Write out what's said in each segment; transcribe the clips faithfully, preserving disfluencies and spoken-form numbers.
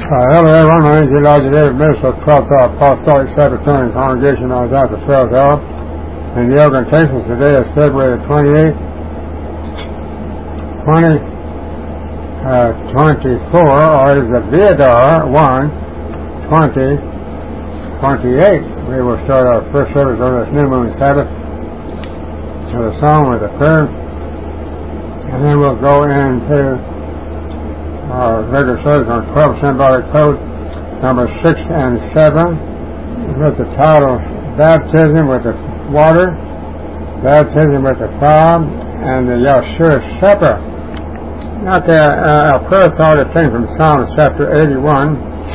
Uh, hello everyone, my name is Elijah David, minister of twelfth Hour Apostolic Sabbatarian Congregation. I was out the twelfth Hour in Yoga, Texas. Today is February twenty-eighth, twenty twenty-four, or is it Viadar one, twenty twenty-eight. We will start our first service on this new moon Sabbath with a song, with a prayer, and then we'll go into our regular service on twelve symbolic code number six and seven with the title Baptism with the Water, Baptism with the Fire, and the Yahshua Supper. Okay, uh, our prayer thought is taken from Psalm chapter eighty-one.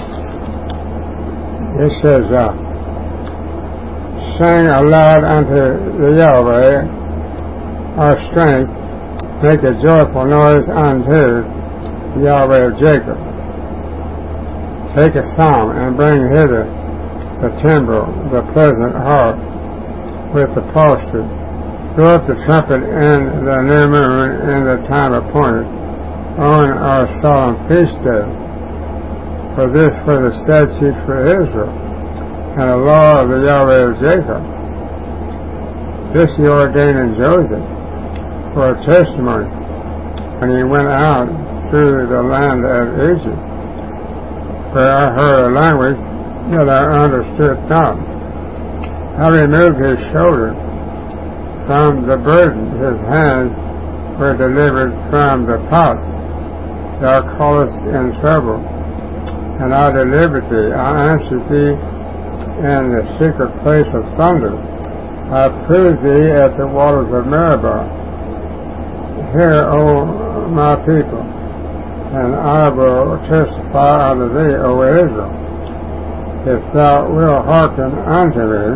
It says, uh, sing aloud unto the Yahweh our strength, make a joyful noise unto Yahweh of Jacob. Take a psalm and bring hither the timbrel, the pleasant harp with the psaltery. Blow up the trumpet in the new moon in the time appointed on our solemn feast day. For this were the statutes for Israel and the law of the Yahweh of Jacob. This he ordained in Joseph for a testimony when he went out through the land of Egypt, where I heard a language that I understood not. I removed his shoulder from the burden, his hands were delivered from the pots. Thou callest in trouble, and I delivered thee. I answered thee in the secret place of thunder. I proved thee at the waters of Meribah. Hear, O my people, and I will testify unto thee, O Israel. If thou wilt hearken unto me,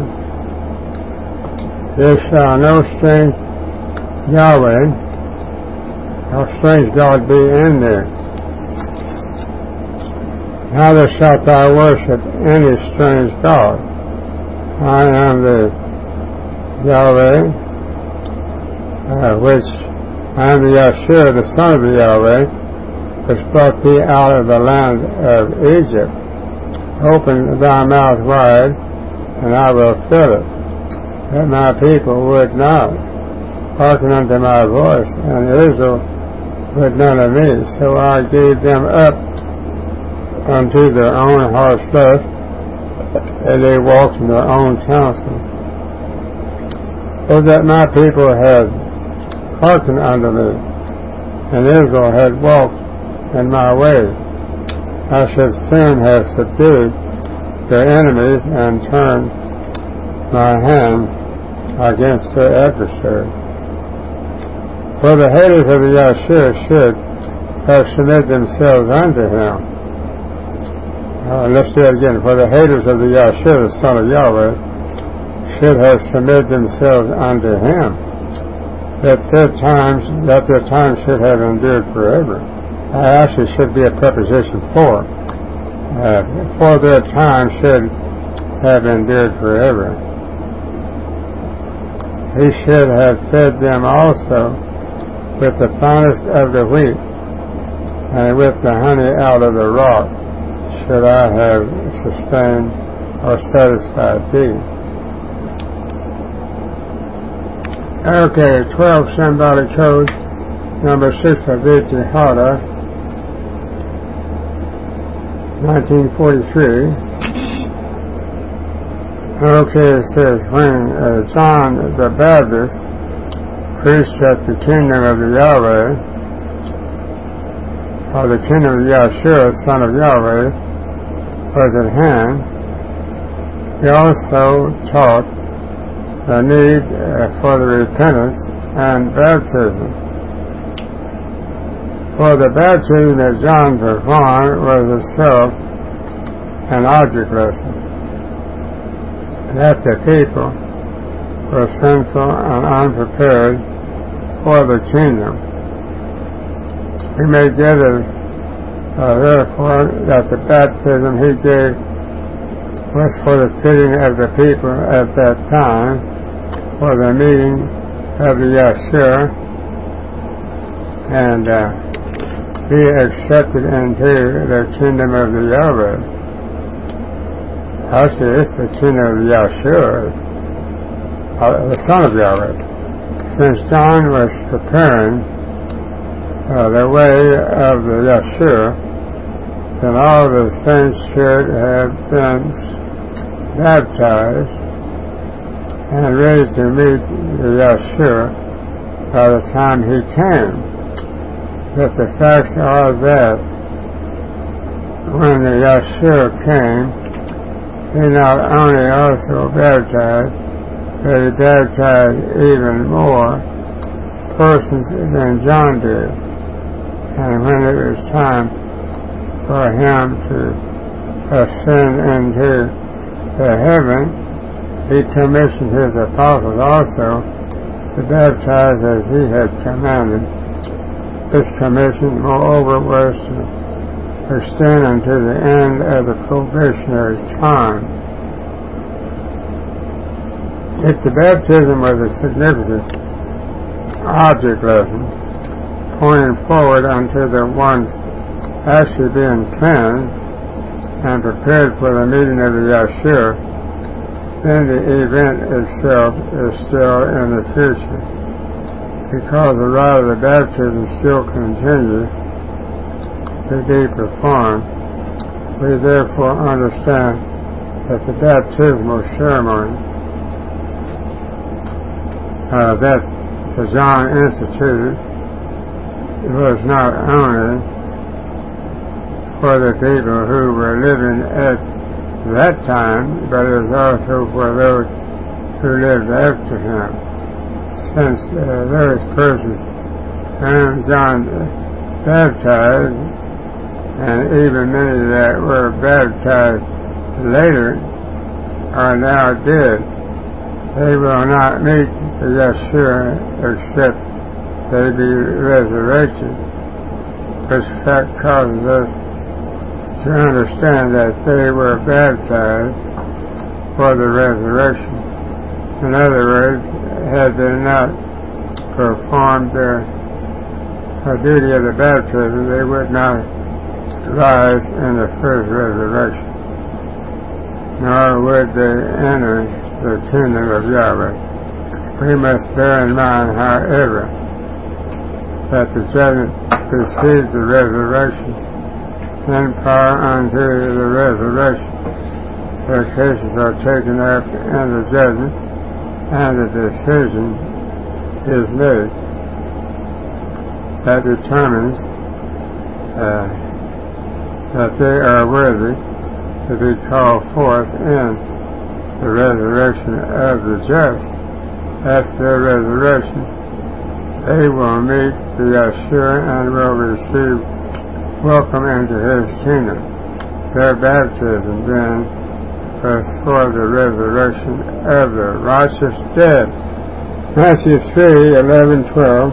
there shall no strange Yahweh, no strange God be in thee. Neither shalt thou worship any strange God. I am the Yahweh, uh, which I am the Yahshua, the son of the Yahweh, which brought thee out of the land of Egypt. Open thy mouth wide, and I will fill it. That my people would not hearken unto my voice, and Israel would none of me. So I gave them up unto their own harsh lust, and they walked in their own counsel. So that my people had hearkened unto me, and Israel had walked in my ways, I should soon have subdued their enemies and turned my hand against their adversary. For the haters of the Yahshua should have submitted themselves unto him. Uh, let's do it again. For the haters of the Yahshua, the son of Yahweh, should have submitted themselves unto him, that their times, that their time should have endured forever. Uh, actually should be a preposition for. Uh, for their time should have endured forever. He should have fed them also with the finest of the wheat, and with the honey out of the rock should I have sustained or satisfied thee. Okay, twelve symbolic code number six of Viadar, nineteen forty-three. Okay, it says, when uh, John the Baptist preached that the kingdom of the Yahweh, or the kingdom of Yahshua, son of Yahweh, was at hand, he also taught the need uh, for the repentance and baptism. For the baptism that John performed was itself an object lesson, that the people were sinful and unprepared for the kingdom. We may gather, uh, therefore, that the baptism he gave was for the fitting of the people at that time for the meeting of the Yahshua, and uh, be accepted into the kingdom of the Yahweh. Actually, it's the kingdom of Yahshua, uh, the Son of Yahweh. Since John was preparing uh, the way of the Yahshua, then all the saints should have been baptized and ready to meet the Yahshua by the time he came. But the facts are that when the Yahshua came, he not only also baptized, but he baptized even more persons than John did. And when it was time for him to ascend into the heaven, he commissioned his apostles also to baptize as he had commanded. This commission, moreover, was to extend unto the end of the probationary time. If the baptism was a significant object lesson, pointing forward unto the ones actually being cleansed and prepared for the meeting of the Yahshua, then the event itself is still in the future, because the rite of the baptism still continues to be performed. We therefore understand that the baptismal ceremony uh, that John instituted was not only for the people who were living at that time, but it was also for those who lived after him, since uh, those persons whom John baptized, and even many that were baptized later, are now dead. They will not meet the Yahshua except they be resurrected, which fact causes us to understand that they were baptized for the resurrection. In other words, had they not performed their the duty of the baptism, they would not rise in the first resurrection, nor would they enter the kingdom of Yahweh. We must bear in mind, however, that the judgment precedes the resurrection, then prior unto the resurrection, their cases are taken up in the judgment, and the decision is made that determines uh, that they are worthy to be called forth in the resurrection of the just. After their resurrection, they will meet the Yahshua and will receive welcome into his kingdom. Their baptism then was for the resurrection of the righteous dead. Matthew three, eleven, twelve.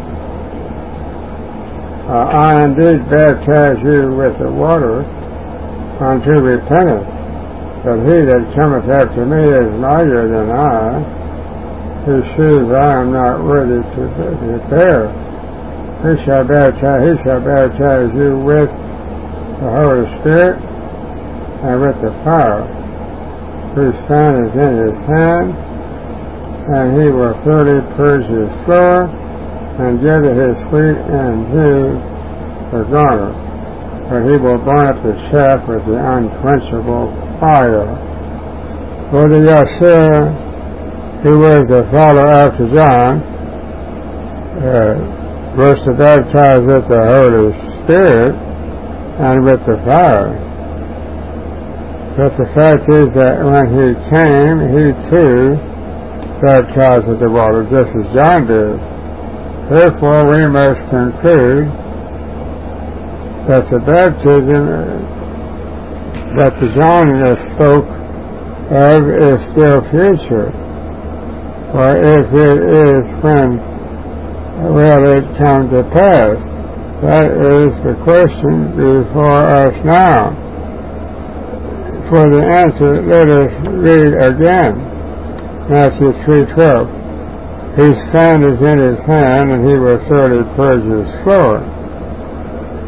Uh, I indeed baptize you with the water unto repentance, but he that cometh after me is mightier than I, whose shoes I am not worthy to bear. He shall baptize, he shall baptize you with the Holy Spirit and with the fire, whose fan is in his hand, and he will thoroughly purge his floor, and gather his wheat into the garner, but he will burn up the chaff with the unquenchable fire. For the Yahshua, who was the follower after John, uh, was to baptize with the Holy Spirit and with the fire. But the fact is that when he came, he too baptized with the water, just as John did. Therefore, we must conclude that the baptism that the John spoke of is still future. For if it is, when will it come to pass? That is the question before us now. For the answer, let us read again. Matthew three twelve. His fan is in his hand, and he will thoroughly purge his floor.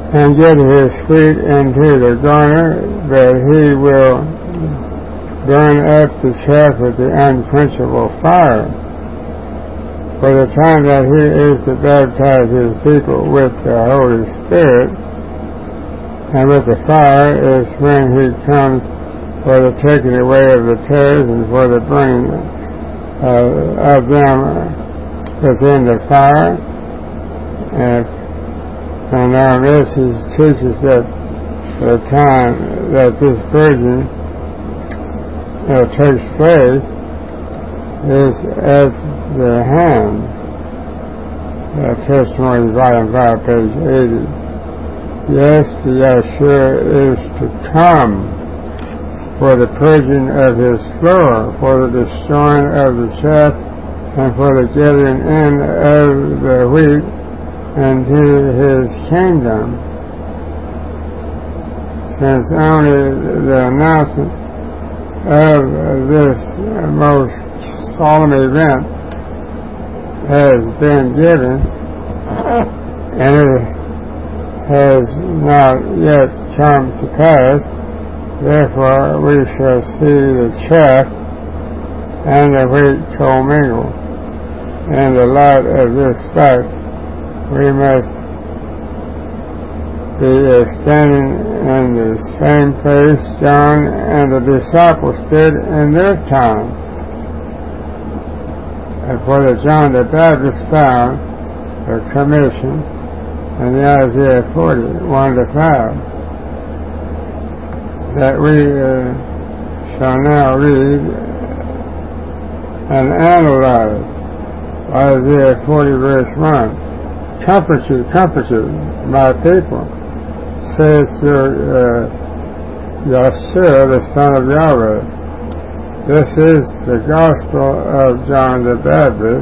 and get his wheat into the garner, but he will burn up the chaff with the unquenchable fire. For the time that he is to baptize his people with the Holy Spirit and with the fire is when he comes for the taking away of the tares and for the burning uh, of them within the fire. And And our message teaches that the time that this purging uh, takes place is at the hand. Uh, Testimony, Volume five, page eighty. Yes, the Yahshua is to come for the purging of his floor, for the destroying of the chaff, and for the gathering in of the wheat into his kingdom. Since only the announcement of this most solemn event has been given, and it has not yet come to pass, therefore we shall see the chaff and the wheat commingle. In the light of this fact, we must be standing in the same place John and the disciples stood in their time. And for the John the Baptist found the commission in the Isaiah forty, one to five, that we uh, shall now read and analyze. Isaiah forty, verse one. Comfort you, comfort you, my people, saith your uh, Yahshua, the Son of Yahweh. This is the gospel of John the Baptist.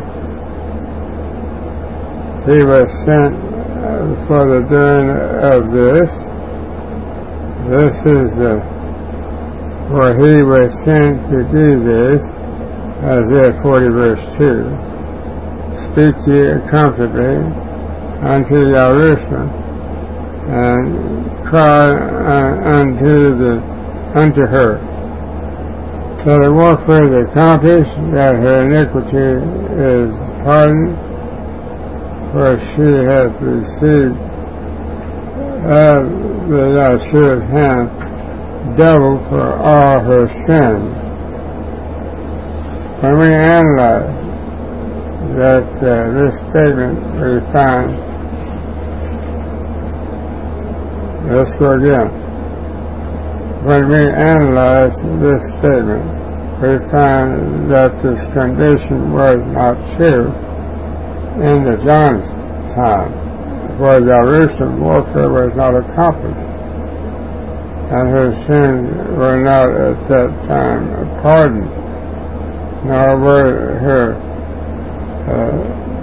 He was sent uh, for the doing of this. This is the, for he was sent to do this, Isaiah forty, verse two. Speak ye comfortably unto Jerusalem, and cry uh, unto the unto her, that the warfare is accomplished, that her iniquity is pardoned, for she hath received of the Yahshua's hand double for all her sins. When we analyze that uh, this statement we find, let's go again. When we analyze this statement, we find that this condition was not true in the John's time, for Jerusalem warfare was not accomplished, and her sins were not at that time pardoned, nor were her Uh,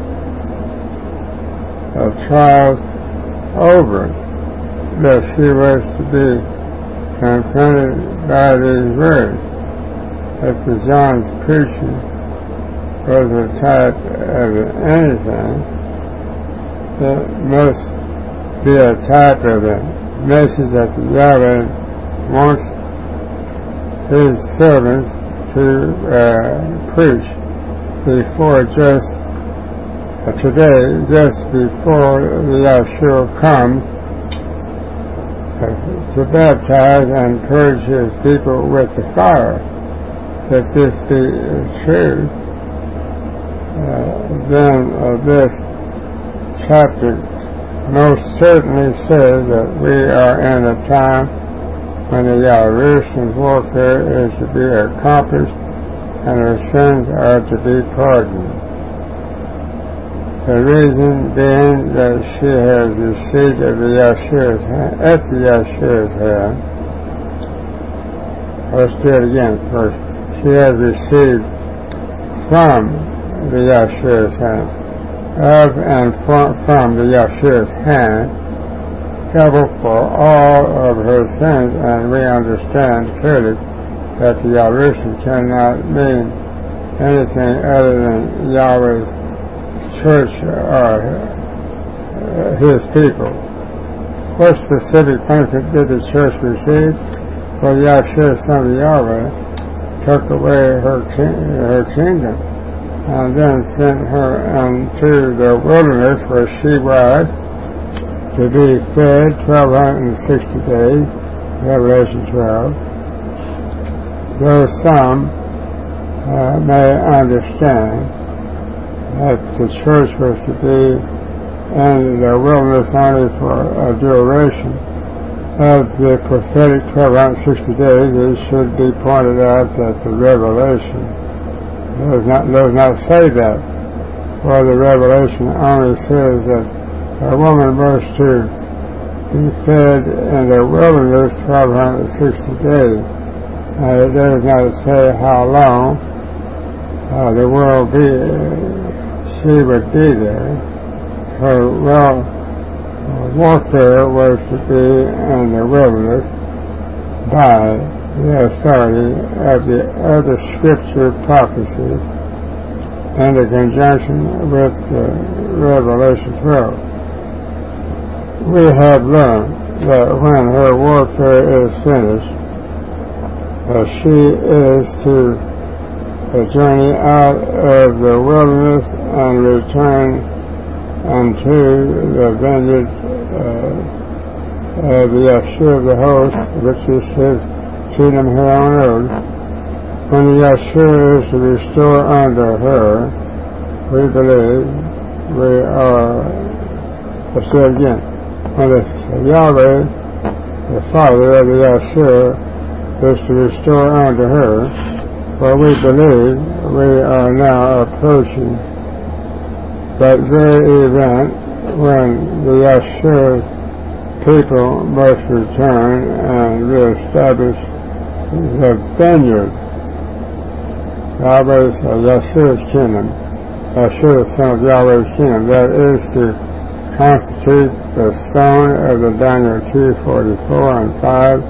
of trials over, that she was to be confronted by these words. If the John's preaching was a type of anything, it must be a type of the message that the Yahweh wants his servants to uh, preach. Before just uh, today, just before the Yahshua comes uh, to baptize and purge his people with the fire. If this be uh, true, uh, then uh, this chapter most certainly says that we are in a time when the Yahushua warfare is to be accomplished and her sins are to be pardoned. The reason being that she has received of the Yahshua's hand, at the Yahshua's hand. Let's do it again first. She has received from the Yahshua's hand, of and from, from the Yahshua's hand, double for all of her sins, and we understand clearly that the Yahushua cannot mean anything other than Yahweh's church or his people. What specific benefit did the church receive? For Yahshua, son of Yahweh, took away her, ki- her kingdom and then sent her into the wilderness where she was to be fed twelve sixty days, Revelation twelve. Though some uh, may understand that the church was to be in the wilderness only for a duration of the prophetic twelve sixty days, it should be pointed out that the Revelation does not, does not say that, for the Revelation only says that a woman was to be fed in the wilderness twelve sixty days. Uh, it does not say how long uh, the world be, uh, she would be there. Her well, uh, warfare was to be in the wilderness by the authority of the other scripture prophecies and in conjunction with uh, Revelation twelve. We have learned that when her warfare is finished, uh, she is to uh, journey out of the wilderness and return unto the vineyard uh, of the Yahshua of the host, which is his kingdom here on earth. When the Yahshua is to restore unto her, we believe we are, let's say it again, when the Yahweh, the Father of the Yahshua, is to restore unto her, for we believe we are now approaching that very event when the Yahshua's people must return and reestablish the vineyard. Yahweh's, uh, Yahshua's kingdom, Yahshua, son of Yahweh's kingdom, that is to constitute the stone of the Daniel two forty-four and five.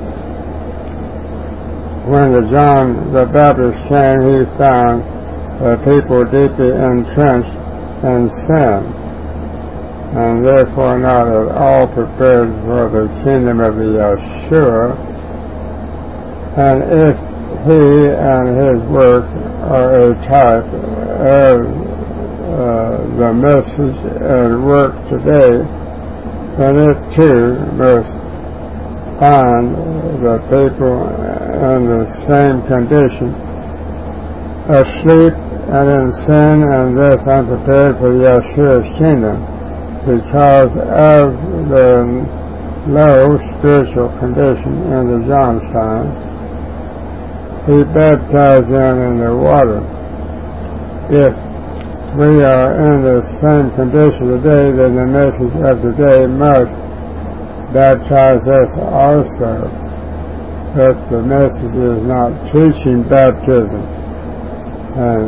When the John the Baptist came, he found the people deeply entrenched in sin, and therefore not at all prepared for the kingdom of the Yahshua. And if he and his work are a type of uh, the message and work today, then it too must find the people in the same condition, asleep and in sin and thus unprepared for Yahshua's kingdom because of the low spiritual condition in the John's time. He baptized them in the water. If we are in the same condition today, then the message of today must baptize us also. But the message is not teaching baptism, and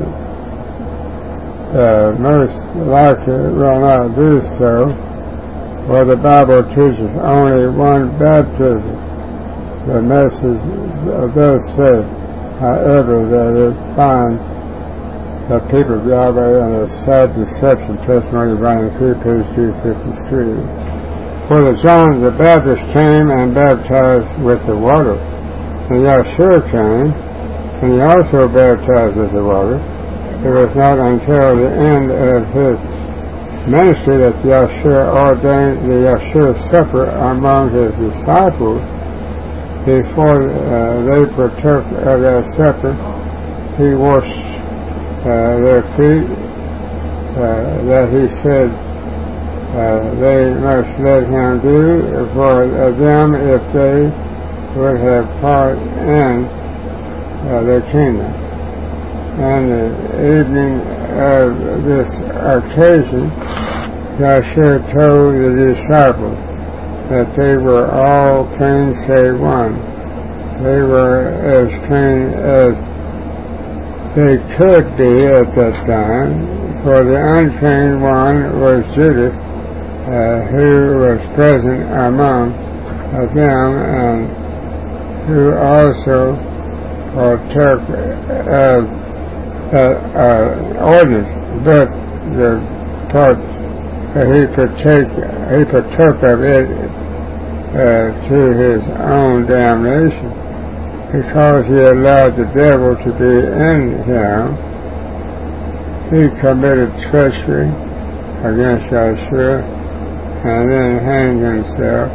uh, most likely will not do so, for the Bible teaches only one baptism. The message does say, however, that it finds the people of Yahweh in a sad deception, testimony volume three, page two fifty-three. For the John the Baptist came and baptized with the water, and Yahshua came, and he also baptized with the water. It was not until the end of his ministry that Yahshua ordained the Yahshua supper among his disciples. Before uh, they partook of that supper, he washed uh, their feet, uh, that he said uh, they must let him do for them if they would have part in uh, their kingdom. And the evening of this occasion, Yahshua told the disciples that they were all clean save one. They were as clean as they could be at that time, for the unclean one was Judas, uh, who was present among uh, them, and who also partook of uh, uh, ordinance, but the part uh, he partook he partook of it uh, to his own damnation, because he allowed the devil to be in him. He committed treachery against Yeshua and then hanged himself.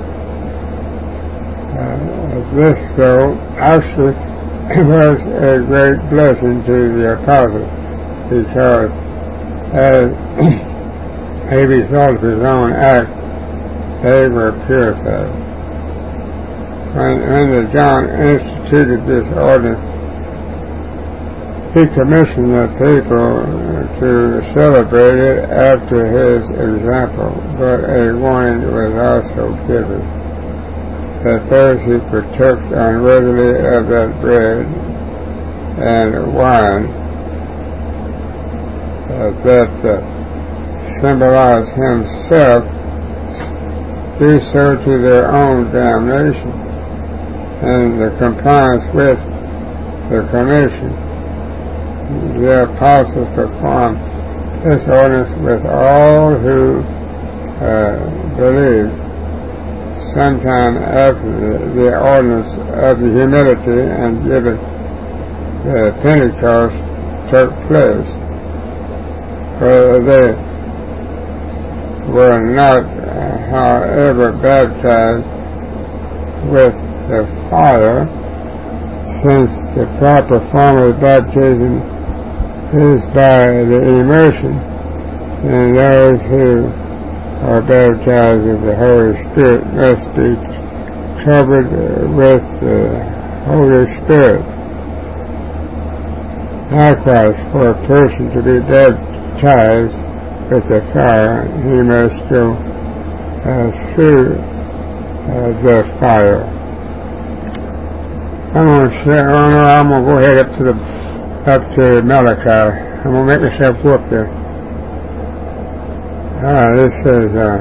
Uh, this, though, actually was a great blessing to the apostles, because as a result of his own act, they were purified. When, when the John instituted this ordinance, he commissioned the people to celebrate it after his example, but a warning was also given that those who partook unworthily of that bread and wine uh, that uh, symbolize himself do so to their own damnation, and the compliance with the commission. The apostles performed this ordinance with all who uh, believed. Sometime after the, the ordinance of the humility and giving uh, Pentecost took place, for they were not, uh, however, baptized with the fire, since the proper form of baptism is by the immersion, and those who are baptized with the Holy Spirit must be covered with the Holy Spirit. Likewise, for a person to be baptized with the fire, he must go uh, through uh, the fire. I'm going to share, oh no, I'm going to go ahead up to the up to Malachi. I'm going to make myself go up there. Ah, this says, uh,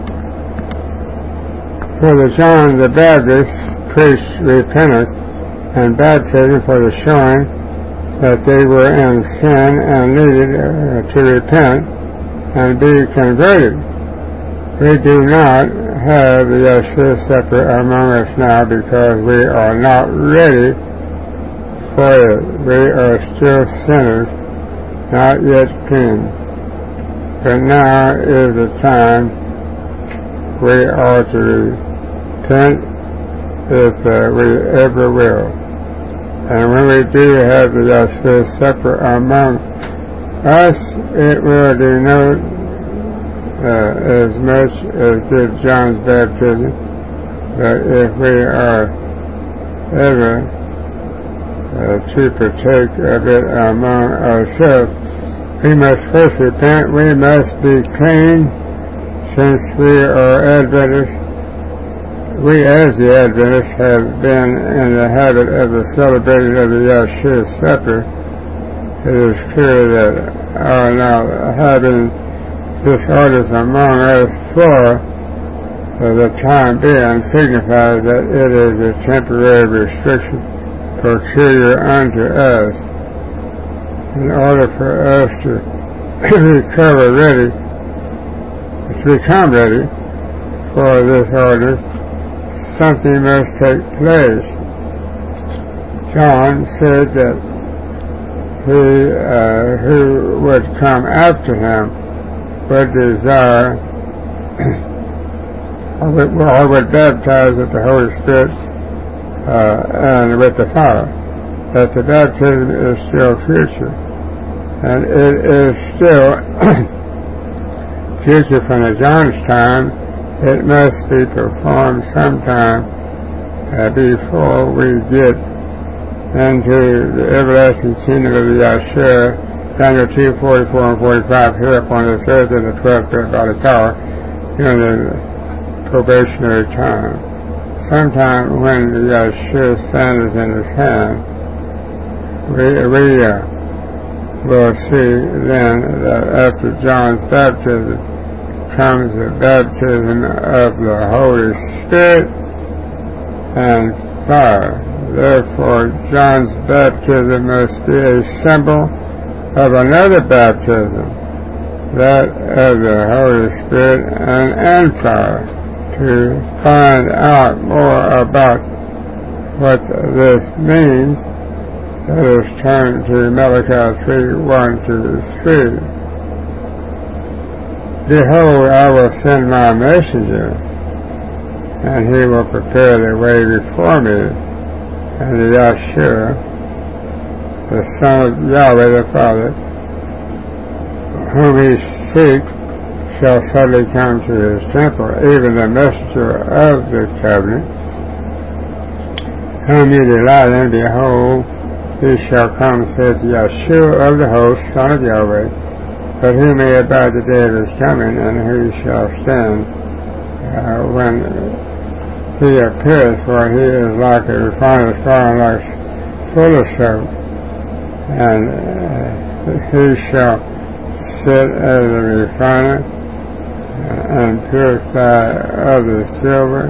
for the John the Baptist preached repentance and baptism for the showing that they were in sin and needed uh, to repent and be converted. We do not have the Yeshua separate among us now because we are not ready for it. We are still sinners, not yet clean. But now is the time we are to repent if uh, we ever will. And when we do have the Yeshua separate among us, it will denote uh, as much as did John's baptism. But if we are ever Uh, to partake of it among ourselves, we must first repent. We must be clean, since we are Adventists. We as the Adventists have been in the habit of the celebration of the Yeshua Supper. It is clear that our now having this ordinance among us for uh, the time being signifies that it is a temporary restriction peculiar unto us. In order for us to recover ready, to become ready for this ordinance, something must take place. John said that he uh, who would come after him would desire or would, or would baptize with the Holy Spirit Uh, and with the fire, that the baptism is still future, and it is still future from the John's time. It must be performed sometime uh, before we get into the everlasting kingdom of the Yeshua. Daniel two forty-four and forty-five, here upon this earth in the twelfth body tower during the probationary time. Sometime when the Yeshua fan is in his hand, we, we uh, will see then that after John's baptism comes the baptism of the Holy Spirit and fire. Therefore, John's baptism must be a symbol of another baptism, that of the Holy Spirit and, and fire. to find out more about what this means, let us turn to Malachi three, one to three. Behold, I will send my messenger, and he will prepare the way before me, and the Yahshua, the Son of Yahweh the Father, whom he seeks, shall suddenly come to his temple, even the messenger of the covenant, whom you delight in. Behold, he shall come, saith Yahshua of the host, Son of Yahweh, but who may abide the day of his coming, and who shall stand uh, when he appears, for he is like a refiner's fire, like fuller soap, and uh, he shall sit as a refiner and purify of the silver,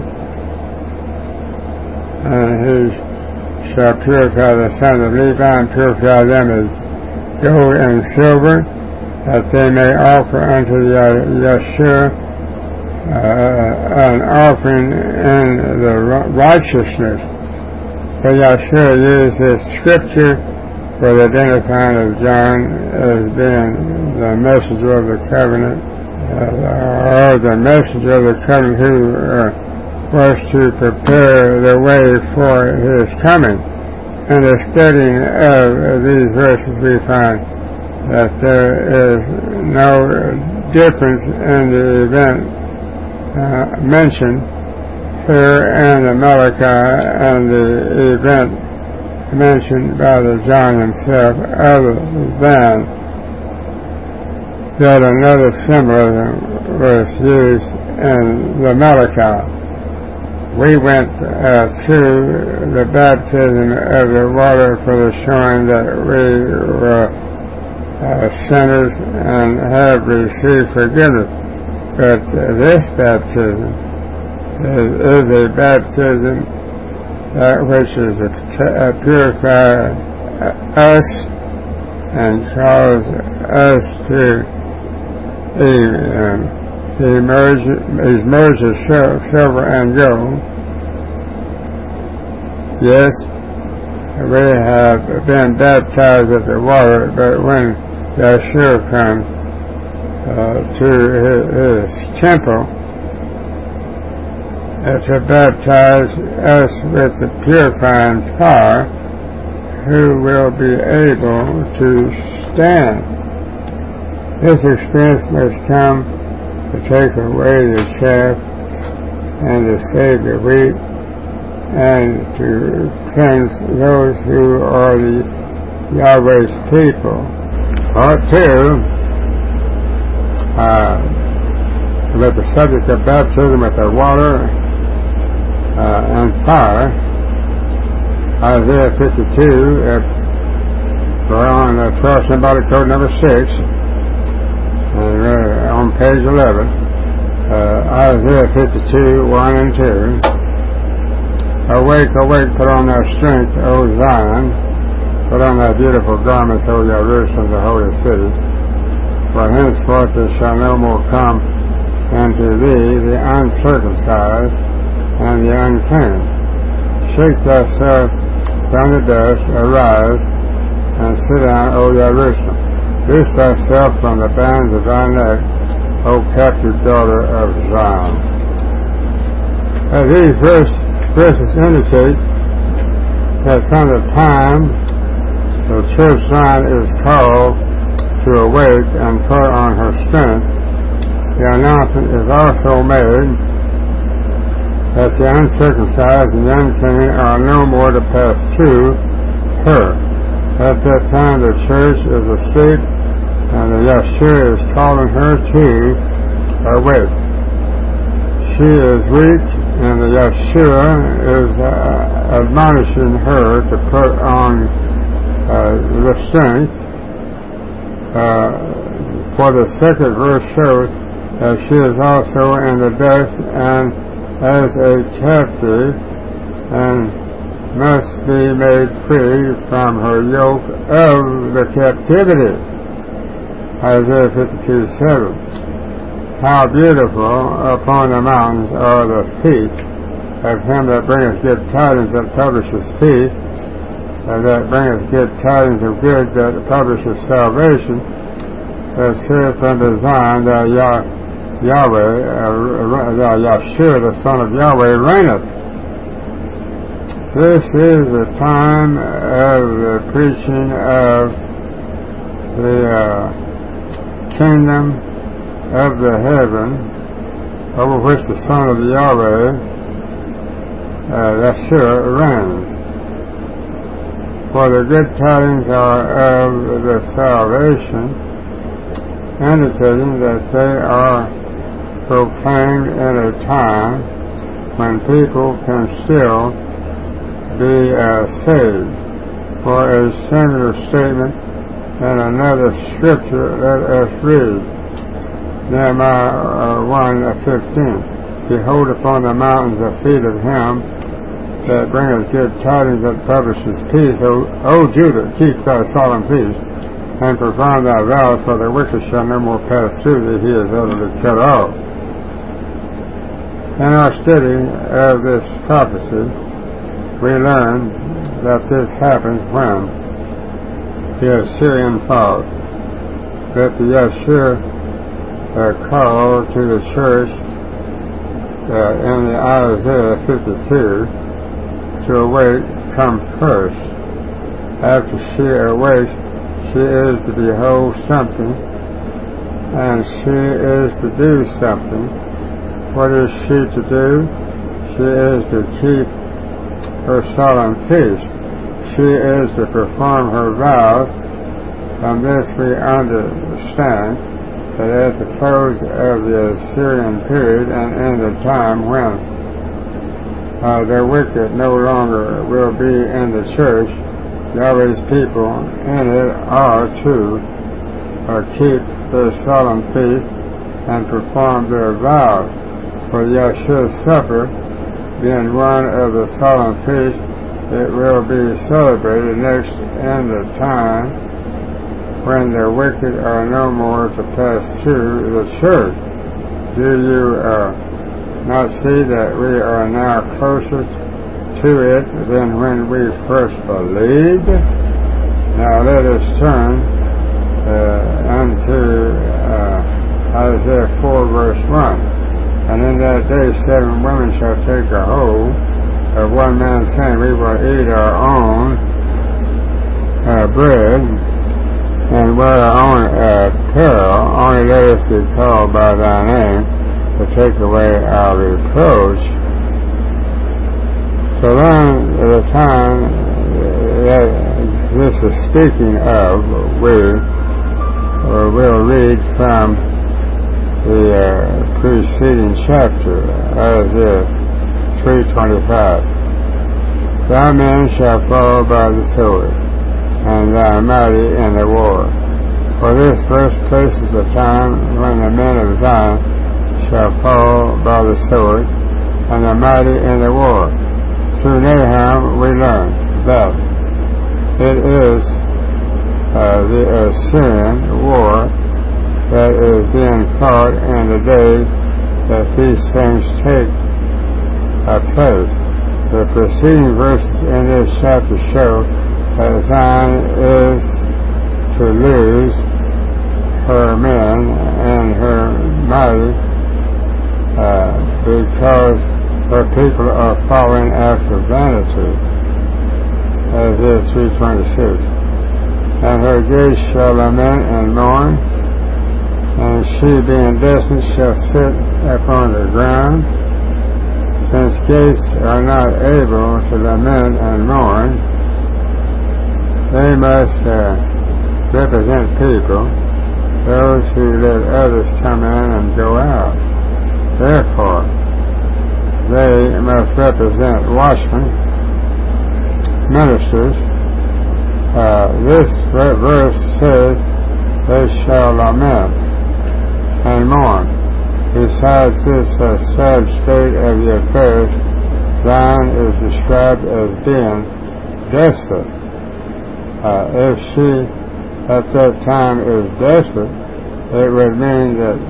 and he shall purify the sons of Levi, and purify them as gold and silver, that they may offer unto Yahshua uh, an offering in the righteousness. For Yahshua used this scripture for the identifying of John as being the messenger of the covenant, uh, or the messenger of the covenant who uh, was to prepare the way for his coming. In the studying of these verses, we find that there is no difference in the event uh, mentioned here in the Malachi and the event mentioned by the John himself, other than that another symbolism was used in the Malachi. We went uh, through the baptism of the water for the showing that we were uh, sinners and have received forgiveness. But uh, this baptism is, is a baptism that which is a, a purify us and cause us to um, emerge, emerge as silver and gold. Yes, we have been baptized with the water, but when Yahshua comes uh, to his, his temple uh, to baptize us with the purifying fire, who will be able to stand. This experience must come to take away the chaff and to save the wheat and to cleanse those who are the Yahweh's people. Part two, uh, with the subject of baptism with the water uh, and fire. Isaiah fifty-two, uh, we're on uh, twelve Symbolic Code number six, and we're on page eleven. Uh, Isaiah fifty-two, one and two. Awake, awake, put on thy strength, O Zion. Put on thy beautiful garments, O Jerusalem, the holy city. For henceforth there shall no more come unto thee the uncircumcised and the unclean. Shake thyself from the dust, arise, and sit down, O Jerusalem. Loose thyself from the bands of thy neck, O captive daughter of Zion. As these verse, verses indicate that from the time the church Zion is called to awake and put on her strength, the announcement is also made that the uncircumcised and the unclean are no more to pass through her. At that time the church is asleep, and the Yahshua is calling her to awake. She is weak, and the Yahshua is uh, admonishing her to put on uh, the strength. Uh, for the second verse shows that she is also in the dust and as a captive, and must be made free from her yoke of the captivity. Isaiah fifty-two, seven. how beautiful upon the mountains are the feet of him that bringeth good tidings, that publisheth peace, and that bringeth good tidings of good, that publisheth salvation, that saith unto Zion, that Yah, Yahweh, uh, that Yahshua, the Son of Yahweh, reigneth. This is the time of the preaching of the uh, kingdom of the heaven, over which the Son of Yahweh, uh, Yahshua, reigns. For the good tidings are of the salvation, indicating that they are proclaimed in a time when people can still be uh, saved. For a similar statement in another scripture, let us read Nehemiah uh, one fifteen. Behold, upon the mountains the feet of him that bringeth good tidings, that publishes peace. O, o Judah, keep thy solemn peace, and perform thy vows, for the wicked shall no more pass through thee, he is utterly cut off. In our study of this prophecy, we learn that this happens when the Assyrian falls, that the Yahshua uh, called to the church uh, in the Isaiah fifty-two to awake come first. After she awakes, she is to behold something, and she is to do something. What is she to do? She is to keep her solemn feast. She is to perform her vows. From this we understand that at the close of the Assyrian period, and in the time when uh, the wicked no longer will be in the church, Yahweh's people in it are to uh, keep their solemn feast and perform their vows. For Yahshua's supper being one of the solemn feasts, it will be celebrated next in the time when the wicked are no more to pass through the church. Do you uh, not see that we are now closer to it than when we first believed? Now let us turn uh, unto uh, Isaiah four verse one. And in that day seven women shall take a hold of one man, saying, we will eat our own uh, bread and wear our own uh, apparel, only let us be called by thy name, to take away our reproach. So then, at the time that this is speaking of, we uh, will read from the uh, preceding chapter, Isaiah three twenty-five. Thy men shall fall by the sword, and thy mighty in the war. For this first places the time when the men of Zion shall fall by the sword, and the mighty in the war. Through Nahum we learn that it is uh, the Assyrian war that is being fought in the day that these things take uh, place. The preceding verses in this chapter show that Zion is to lose her men and her mighty uh, because her people are following after vanity, Isaiah three twenty-six. And her gates shall lament and mourn, and she being desolate shall sit upon the ground. Since gates are not able to lament and mourn, they must uh, represent people, those who let others come in and go out. Therefore, they must represent watchmen, ministers. Uh, this verse says, they shall lament and mourn. Besides this uh, sad state of the affairs, Zion is described as being desolate. Uh, if she at that time is desolate, it would mean that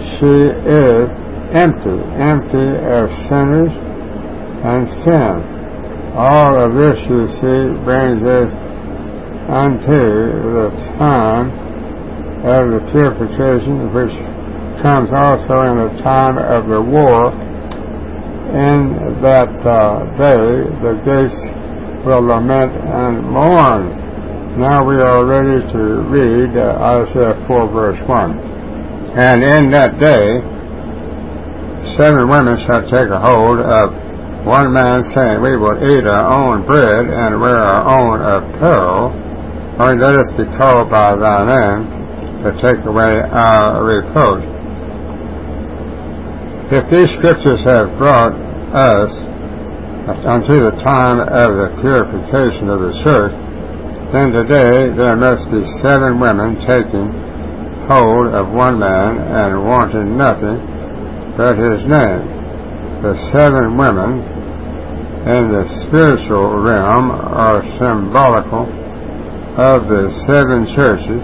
she is empty, empty of sinners and sin. All of this, you see, brings us unto the time of the purification, which comes also in the time of the war. In that uh, day, the gates will lament and mourn. Now we are ready to read uh, Isaiah four, verse one. And in that day, seven women shall take a hold of one man, saying, we will eat our own bread and wear our own apparel, or let us be called by thy name, to take away our reproach. If these scriptures have brought us unto the time of the purification of the church, then today there must be seven women taking hold of one man and wanting nothing but his name. The seven women in the spiritual realm are symbolical of the seven churches.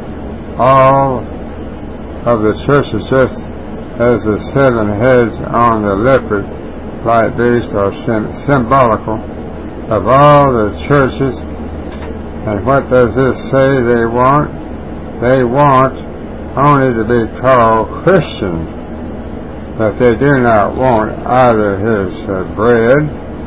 All of the churches, just as the seven heads on the leopard-like beast, are sim- symbolical of all the churches. And what does this say they want? They want only to be called Christians, but they do not want either his uh, bread,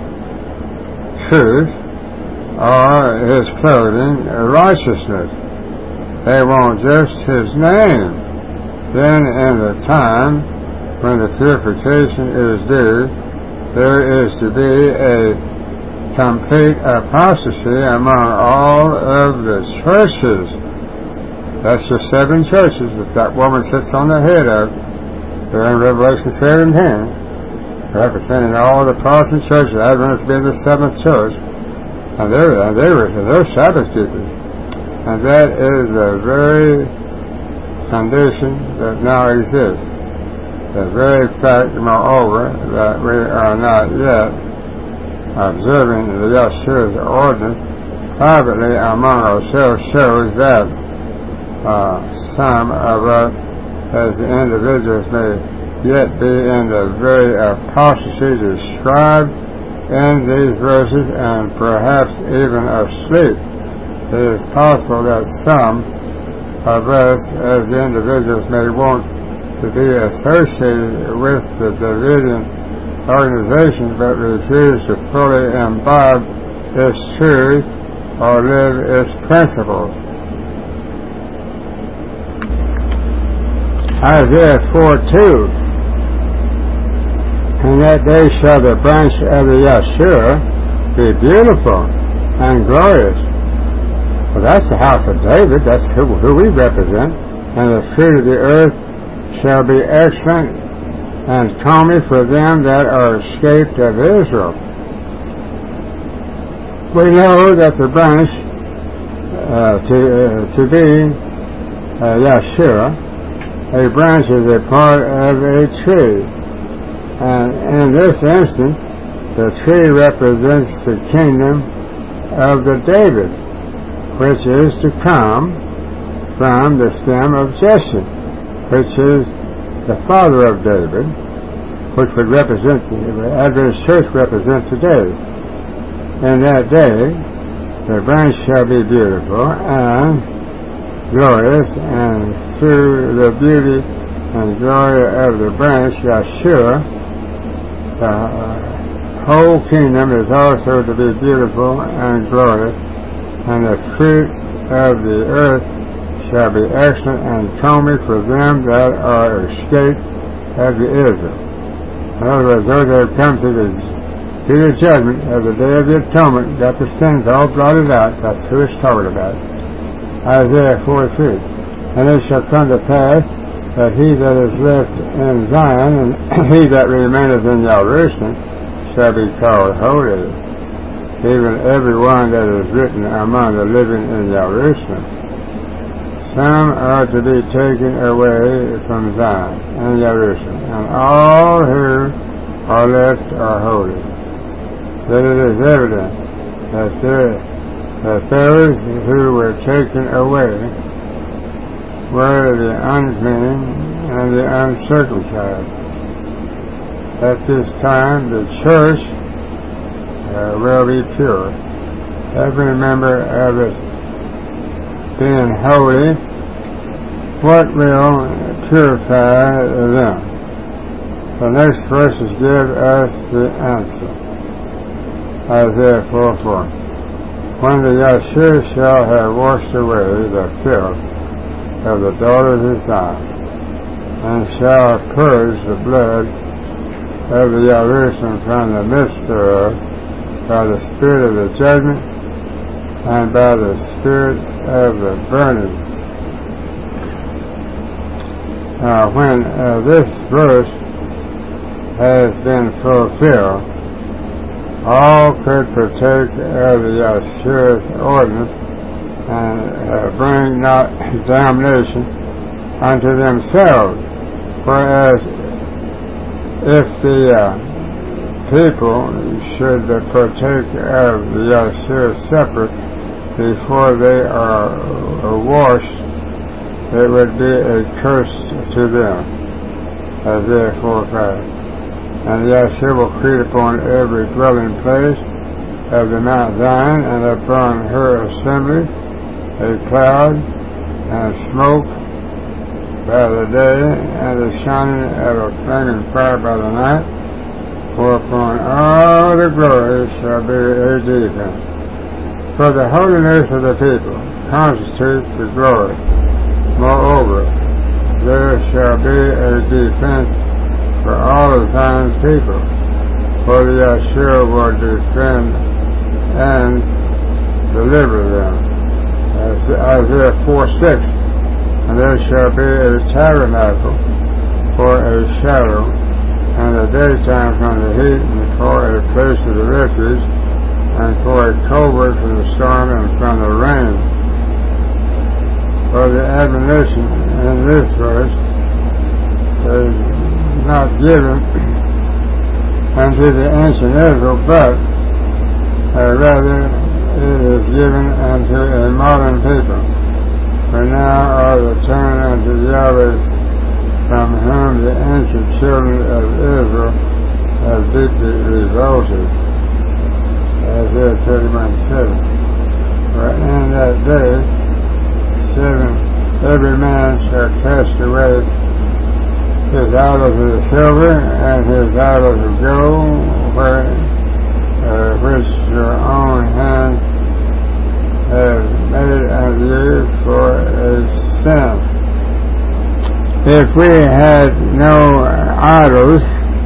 truth, or his clothing, righteousness. They want just his name. Then in the time when the purification is due, there is to be a complete apostasy among all of the churches. That's the seven churches that that woman sits on the head of. They're in Revelation seventeen, representing all the Protestant churches. Adventists being the seventh church, and they're they're they're Sabbath keepers, and that is a very condition that now exists. The very fact, moreover, that we are not yet observing the Yeshua's ordinance privately among ourselves shows that uh, some of us, as individuals, may yet be in the very apostasy described in these verses, and perhaps even asleep. It is possible that some of us as individuals may want to be associated with the Davidian organization but refuse to fully imbibe its truth or live its principles. Isaiah four two. In that day shall the branch of the Yeshua be beautiful and glorious. Well, that's the house of David. That's who, who we represent. And the fruit of the earth shall be excellent and comely for them that are escaped of Israel. We know that the branch uh, to uh, to be uh, Yeshua, a branch is a part of a tree. And in this instance, the tree represents the kingdom of the David, which is to come from the stem of Jesse, which is the father of David, which would represent, the Adventist Church represent today. In that day, the branch shall be beautiful and glorious, and through the beauty and glory of the branch, Yeshua, the whole kingdom is also to be beautiful and glorious, and the fruit of the earth shall be excellent and comely for them that are escaped of the Israel. In other words, those that have come to the, to the judgment of the day of the atonement, got the sins all blotted out. That's who it's talking about. Isaiah four three. And it shall come to pass that he that is left in Zion and he that remaineth in Jerusalem shall be called holy, even every one that is written among the living in Jerusalem. Some are to be taken away from Zion and Jerusalem, and all who are left are holy. But it is evident that, there, that those who were taken away were the unclean and the uncircumcised. At this time, the church uh, will be pure. Every member of it being holy, what will purify them? The next verses give us the answer. Isaiah four four. When the Yahshua shall have washed away the filth of the daughters of Zion, and shall purge the blood of the Jerusalem from the midst thereof, by the spirit of the judgment, and by the spirit of the burning. Now, when uh, this verse has been fulfilled, all could partake of the Yahshua's ordinance and uh, bring not damnation unto themselves. Whereas if the uh, people should uh, partake of the Yahshua separate before they are uh, washed, it would be a curse to them. Isaiah four five. And Yahshua will create upon every dwelling place of the Mount Zion, and upon her assembly a cloud and smoke by the day, and the shining of a flaming fire by the night. For upon all the glory shall be a defense. For the holiness of the people constitutes the glory. Moreover, there shall be a defense for all of Zion's people, for the Yahshua will defend and deliver them. As Isaiah four six. And there shall be a tabernacle for a shadow, and the daytime from the heat, and for a place of the refuge, and for a covert from the storm and from the rain. For the admonition in this verse is not given unto the ancient Israel, but uh, rather it is given unto a modern people. For now are the turn unto Yahweh, from whom the ancient children of Israel have deeply revolted. Isaiah thirty-one seven. For in that day seven, every man shall cast away his idols of silver and his idols of gold, where, uh, which your own hand have made unto you for a sin. If we had no idols,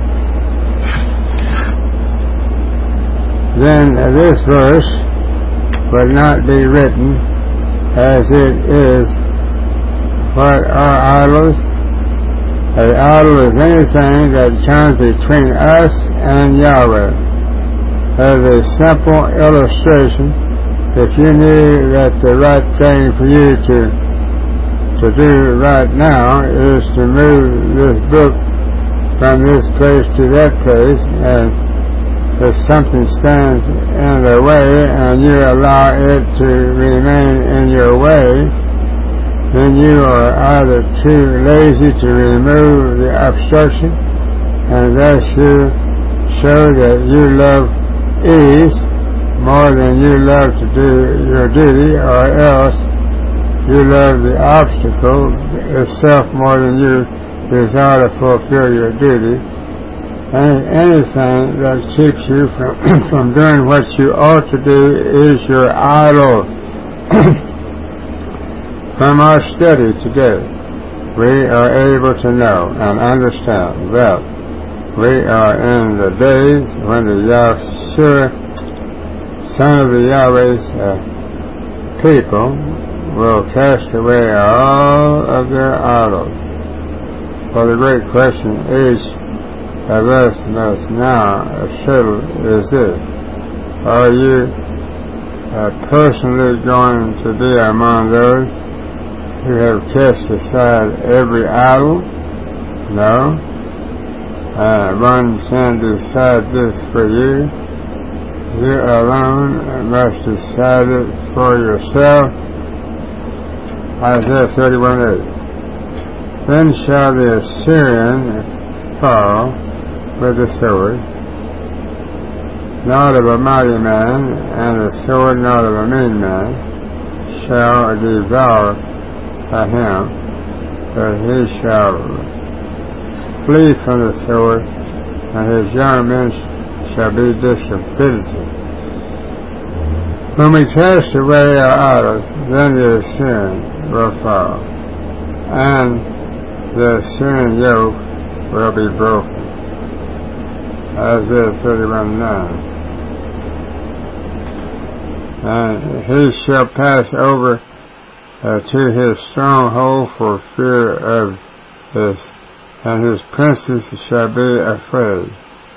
then this verse would not be written as it is. What are idols? An idol is anything that comes between us and Yahweh. As a simple illustration, if you knew that the right thing for you to to do right now is to move this book from this place to that place, and if something stands in the way and you allow it to remain in your way, then you are either too lazy to remove the obstruction, and thus you show that you love ease more than you love to do your duty, or else you love the obstacle itself more than you desire to fulfill your duty. And anything that keeps you from, from doing what you ought to do is your idol. From our study today, we are able to know and understand that we are in the days when the Yahshua, Son of the Yahweh's uh, people, will cast away all of their idols. For the great question each of us must now settle is this: are you uh, personally going to be among those who have cast aside every idol? No. Uh, one can decide this for you. You alone must decide it for yourself. Isaiah thirty-one eight. Then shall the Assyrian fall with the sword, not of a mighty man, and the sword not of a mean man, shall devour him, but he shall flee from the sword, and his young men shall be discomfited. When we cast away our idols, then the Assyrian will fall, and the Assyrian yoke will be broken. Isaiah thirty-one nine. And he shall pass over uh, to his stronghold for fear of this, and his princes shall be afraid.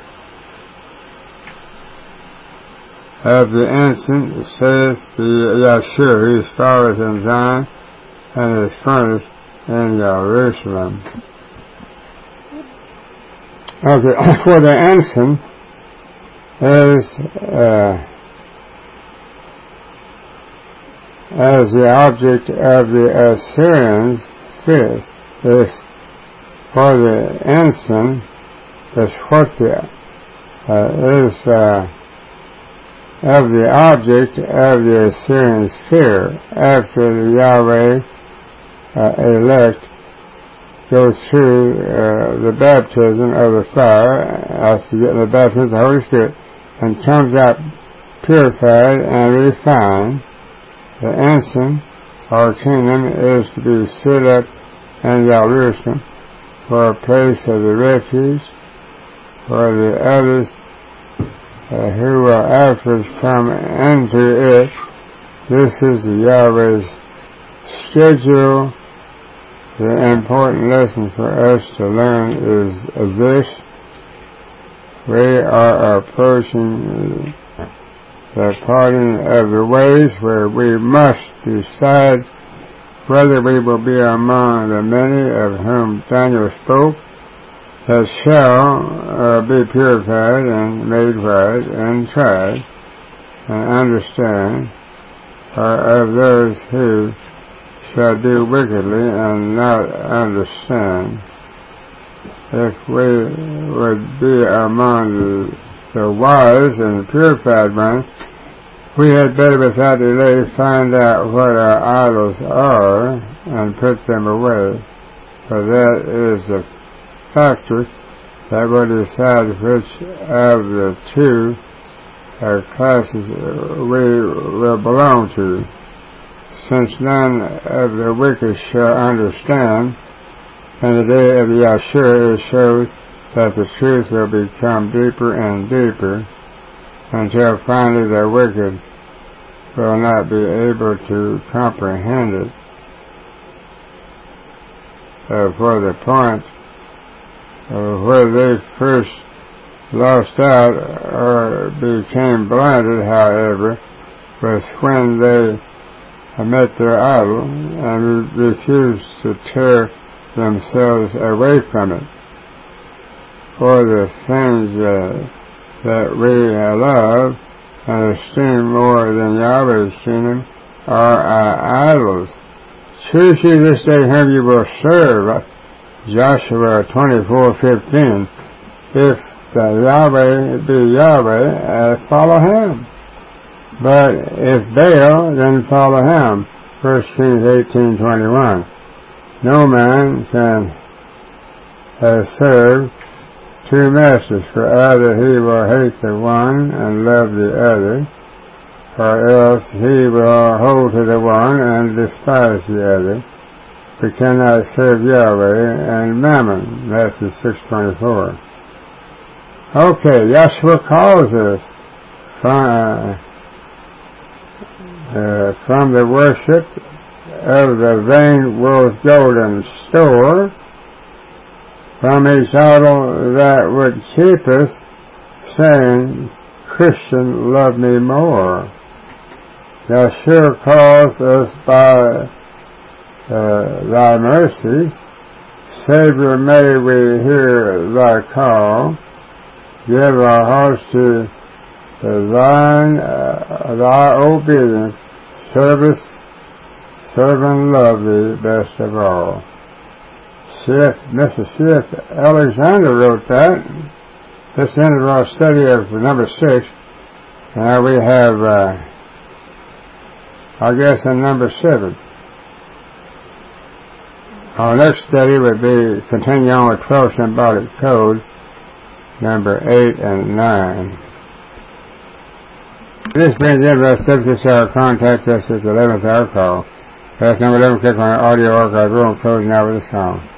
Of the ensign saith the Yahshua, whose fall is in Zion, and his furnace in Jerusalem. Okay, for the ensign is uh, as the object of the Assyrians' fear. Is for the ensign is what the uh, is uh, of the object of the Assyrians' fear after the Yahweh uh, elect goes through uh, the baptism of the fire, as to get the baptism of the Holy Spirit, and comes out purified and refined. The ensign, or kingdom, is to be set up in Jerusalem for a place of the refuge for the others uh, who will afterwards come into it. This is the Yahweh's schedule. The important lesson for us to learn is this: we are approaching the parting of the ways where we must decide whether we will be among the many of whom Daniel spoke, that shall uh, be purified and made white and tried and understand, or of those who shall do wickedly and not understand. If we would be among the, the wise and purified ones, we had better without delay find out what our idols are and put them away, for that is the factor that will decide which of the two uh, classes we will belong to. Since none of the wicked shall understand, and the day of Yahshua shows that the truth will become deeper and deeper, until finally the wicked will not be able to comprehend it. Uh, for the point uh, where they first lost out or became blinded, however, was when they met their idol and refused to tear themselves away from it. For the things uh, that we love and esteem more than Yahweh's kingdom are our idols. Choose ye this day whom you will serve. Joshua twenty-four fifteen. If the Yahweh be Yahweh, uh, follow him. But if Baal, then follow him. First Kings eighteen twenty-one. No man can uh, serve two masters, for either he will hate the one and love the other, or else he will hold to the one and despise the other. We cannot serve Yahweh and Mammon. Matthew six twenty-four. Okay, Yahshua calls us from, uh, uh, from the worship of the vain world's golden store, from each idol that would keep us saying, Christian, love me more. Yahshua calls us by uh, thy mercies. Savior, may we hear thy call. Give our hearts to thine, uh, thy obedience, service, serve and love thee best of all. C F, Mister C F Alexander wrote that. This ended our study of number six. Now we have, uh, I guess, in number seven. Our next study would be continue on with twelve symbolic code, number eight and nine. This brings in our subject hour. Contact us at the eleventh hour call. That's number eleven. Click on the audio archive room. Closing out with a song.